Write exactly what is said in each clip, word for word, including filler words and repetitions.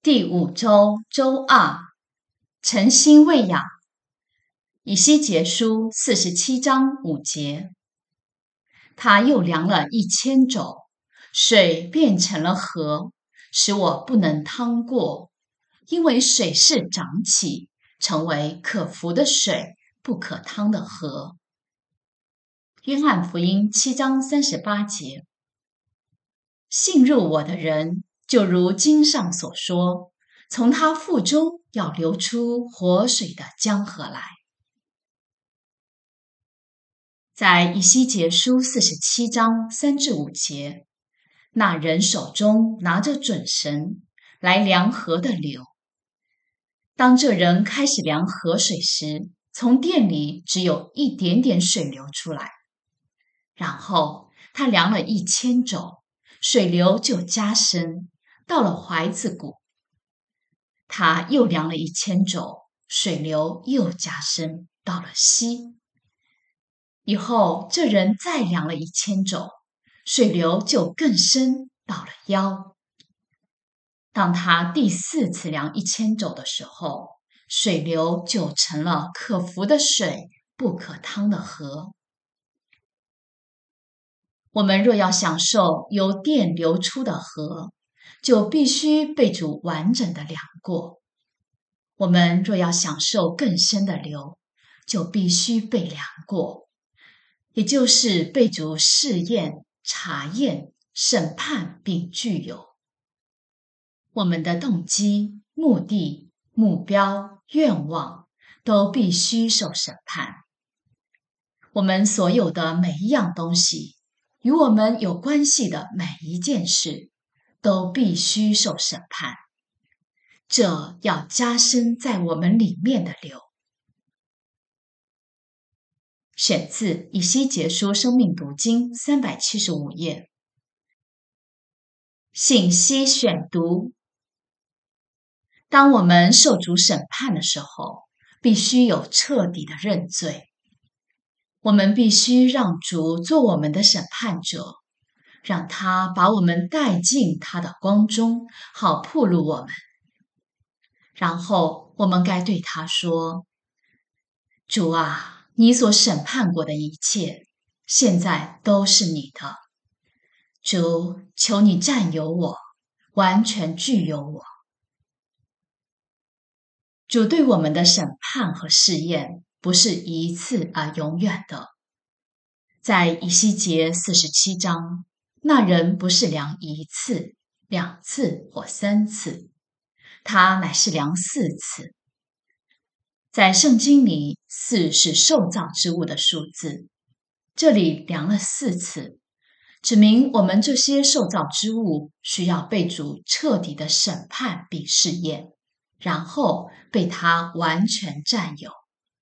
第五周周二，诚心喂养。以西结书四十七章五节。他又量了一千肘，水变成了河，使我不能趟过，因为水势涨起，成为可浮的水，不可趟的河。约翰福音七章三十八节。信入我的人，就如经上所说，从他腹中要流出活水的江河来。在以西结书四十七章三至五节，那人手中拿着准绳来量河的流。当这人开始量河水时，从殿里只有一点点水流出来。然后他量了一千肘，水流就加深，到了踝子骨。他又量了一千肘，水流又加深，到了膝。以后这人再量了一千肘，水流就更深，到了腰。当他第四次量一千肘的时候，水流就成了可浮的水，不可趟的河。我们若要享受由殿流出的河，就必须被主完整的量过。我们若要享受更深的流，就必须被量过，也就是被主试验、查验、审判并具有。我们的动机、目的、目标、愿望都必须受审判。我们所有的每一样东西，与我们有关系的每一件事，都必须受审判。这要加深在我们里面的流。选自以西结书生命读经三百七十五页。信息选读。当我们受主审判的时候，必须有彻底的认罪。我们必须让主做我们的审判者，让他把我们带进他的光中，好暴露我们。然后我们该对他说：主啊，你所审判过的一切，现在都是你的。主，求你占有我，完全具有我。主对我们的审判和试验，不是一次而永远的。在以西结四十七章，那人不是量一次、两次或三次，他乃是量四次。在圣经里，四是受造之物的数字，这里量了四次，指明我们这些受造之物需要被主彻底的审判并试验，然后被他完全占有。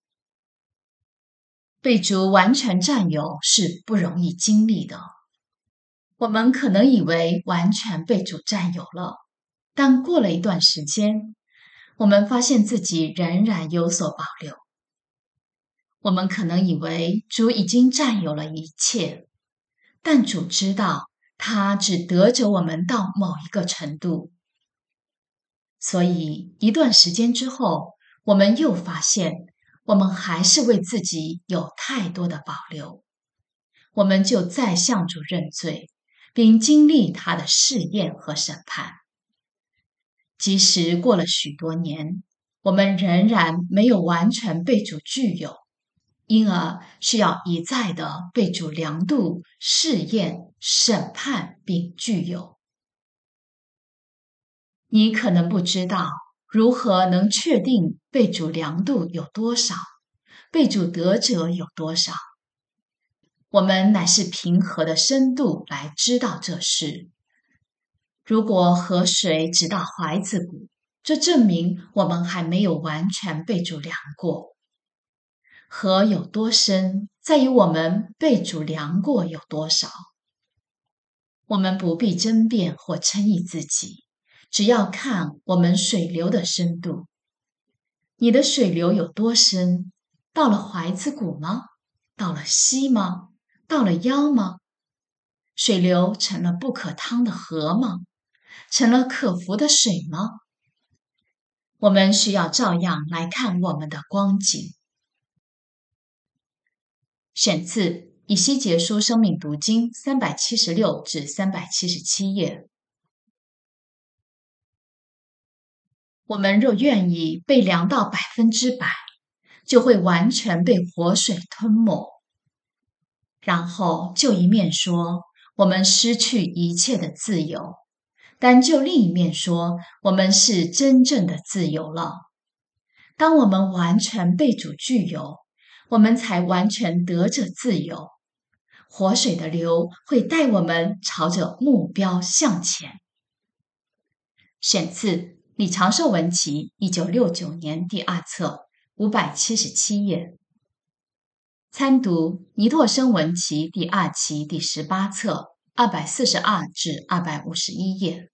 被主完全占有是不容易经历的。我们可能以为完全被主占有了，但过了一段时间，我们发现自己仍然有所保留。我们可能以为主已经占有了一切，但主知道他只得着我们到某一个程度。所以一段时间之后，我们又发现我们还是为自己有太多的保留，我们就再向主认罪，并经历他的试验和审判。即使过了许多年，我们仍然没有完全被主具有，因而需要一再的被主量度、试验、审判并具有。你可能不知道如何能确定被主量度有多少，被主得着有多少。我们乃是凭河的深度来知道这事。如果河水只到踝子骨，这证明我们还没有完全被主量过。河有多深，在于我们被主量过有多少。我们不必争辩或称义自己，只要看我们水流的深度。你的水流有多深？到了踝子骨吗？到了膝吗？到了腰吗？水流成了不可趟的河吗？成了可浮的水吗？ 我们需要照样来看我们的光景。选自《以西结书生命读经》三百七十六至三百七十七页。我们若愿意被量到百分之百，就会完全被活水吞没。然后就一面说，我们失去一切的自由，但就另一面说，我们是真正的自由了。当我们完全被主具有，我们才完全得着自由。活水的流会带我们朝着目标向前。选自李长寿文集一九六九年第二册五百七十七页。参读尼拓生文集第二期第十八册二百四十二至二百五十一页。